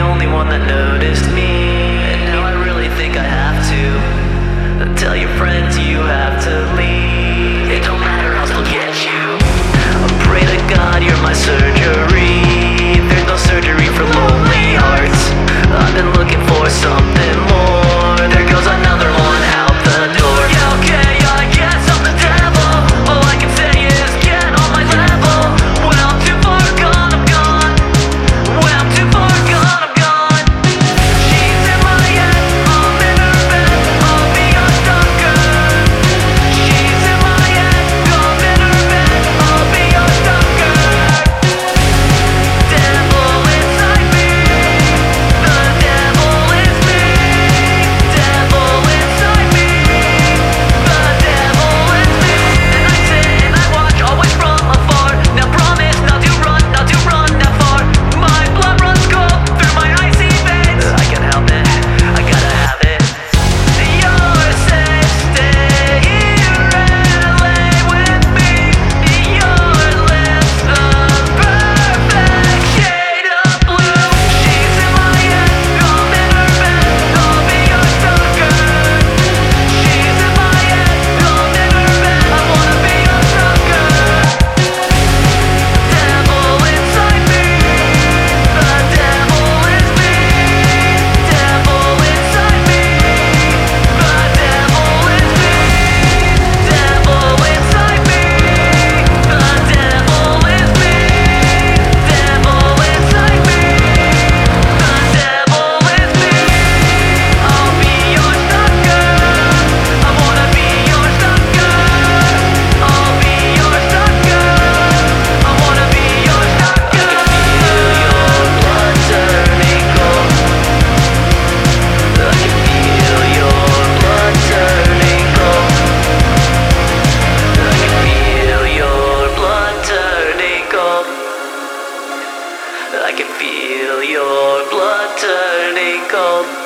only one that noticed me. And now I really think I have to tell your friends you have to leave. It don't matter, I'll still get you. I pray to God you're my surgery. There's no surgery for lonely hearts. I've been looking for something more. There goes another one out the door. Yeah, okay, I guess I'm the devil. All I can say is get on my level. When I'm too far gone, I'm gone. When I'm too far gone, I'm gone. She's in my head, I'm in her bed. I'll be a stalker. She's in my head, I'm in her bed. I'll be a stalker. Devil inside me. The devil is me. Devil inside me. The devil is me. And I sit and I watch, always from afar. Now promise not to run that far. My blood runs cold through my icy veins. I can help it, I gotta have it. You're safe, stay here and lay with me. Your lips, the perfect shade of blue. She's in my head, I'm in her bed. I'll be your stalker. She's in my head, I'm in her bed. I wanna be your stalker. Devil inside me. The devil is me. Devil inside me. The devil is me. Devil inside me. The devil is me. Devil inside me. The devil is me. I'll be your stalker. I wanna be your stalker. I'll be your stalker. I wanna be your stalker. I can feel your blood turning cold. I can feel your blood turning cold. I can feel your blood turning cold.